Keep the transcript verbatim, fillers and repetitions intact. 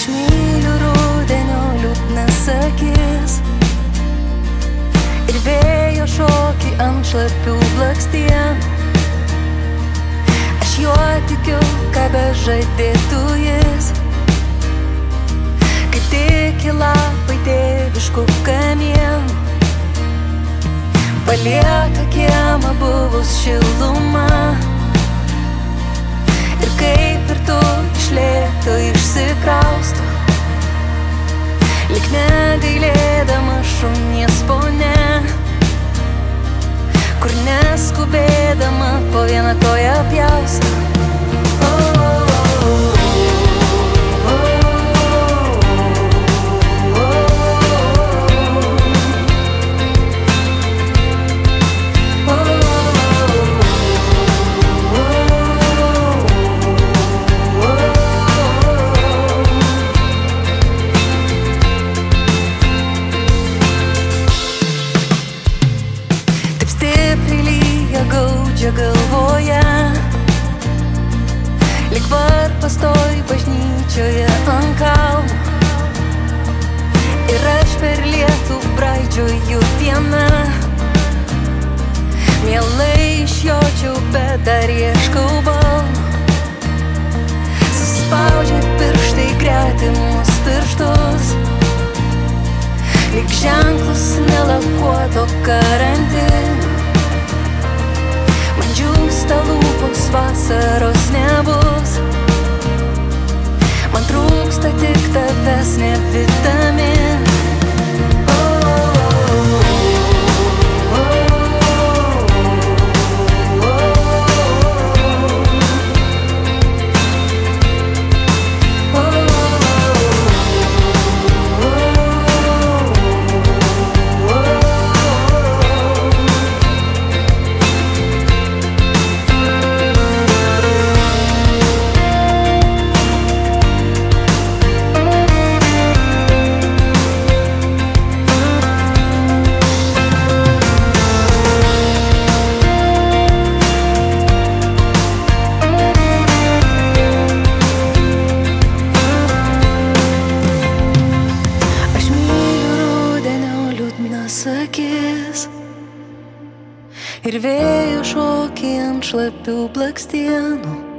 Aš myliu rudenio liūdnas akis ir vėjo šokį ant šlapių blakstienų. Aš juo tikiu, ką bežadėtų jis, kaip tik į lapai tėviškų kamienų. Palieka kiemą buvus šiluma ir kaip ir tu iš lėto išsikrausto, lyg negailėdama šunies ponia, kur neskubėdama po vieną koją pjausto. Gaudžia galvoje, lyg varpas toj bažnyčioje ant kalno. Ir aš per lietų braidžioju viena, mielai išjočiau, bet dar ieškau balno. Suspaudžia pirštai gretimus pirštus, lyg ženklus nelakuoto karantino. Man džiūsta lūpos, vasaros nebus, man trūksta tik tavęs, ne vitamin. Akis ir vėjo šokį ant šlapių blakstienų.